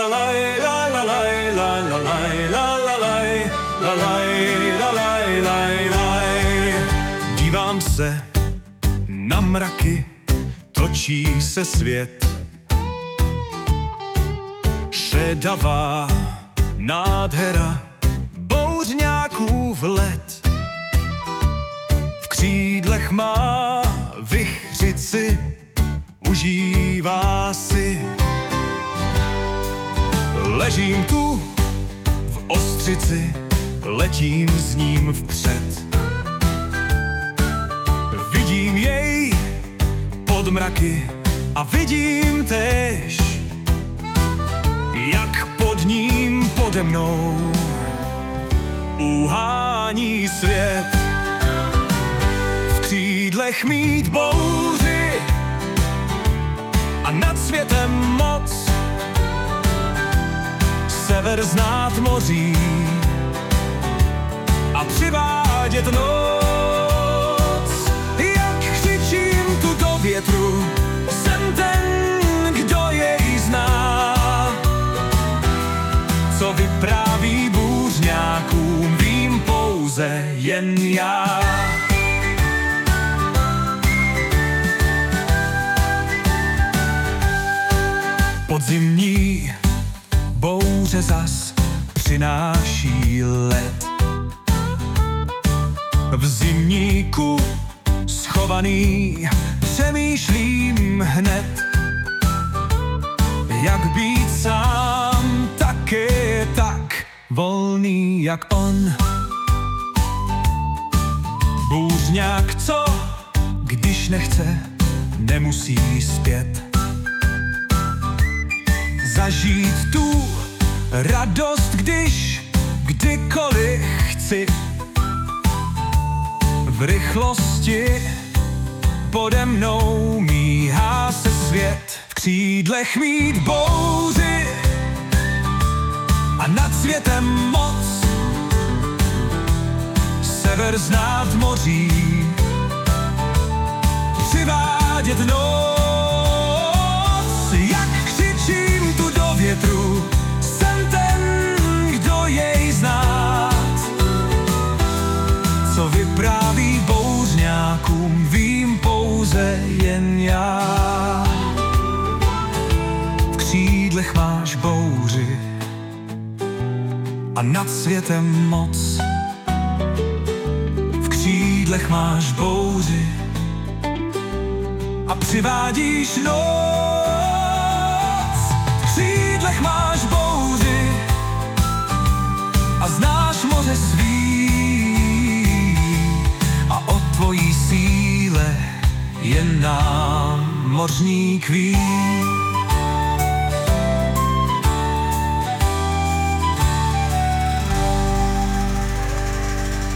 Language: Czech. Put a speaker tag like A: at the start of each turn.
A: Dívám se na mraky, točí se svět. Šedavá nádhera bouřňáků vlet. V křídlech má vichřici, užívá si. Ležím tu v ostřici, letím s ním vpřed. Vidím jej pod mraky a vidím též, jak pod ním pode mnou uhání svět. V křídlech mít bouři a nad světem moc, sever znát moří a přivádět noc. Jak křičím tu do větru, jsem ten, kdo jej zná. Co vypráví bouřňákům, vím pouze jen já. Podzimní bouře zas přináší led. V zimníku schovaný přemýšlím hned, jak být sám taky tak volný jak on. Bouřňák, co když nechce, nemusí zpět. Zažít tu radost, když kdykoliv chci. V rychlosti pode mnou míhá se svět. V křídlech mít bouři a nad světem moc, sever znát moří, přivádět noc. Jak křičím tu do větru, jsem ten, kdo jej znát. Co vypráví bouřňákům, vím pouze jen já. V křídlech máš bouři a nad světem moc. V křídlech máš bouři a přivádíš noc. V křídlech máš bouři a znáš moře svý. A o tvojí síle jen námořník ví.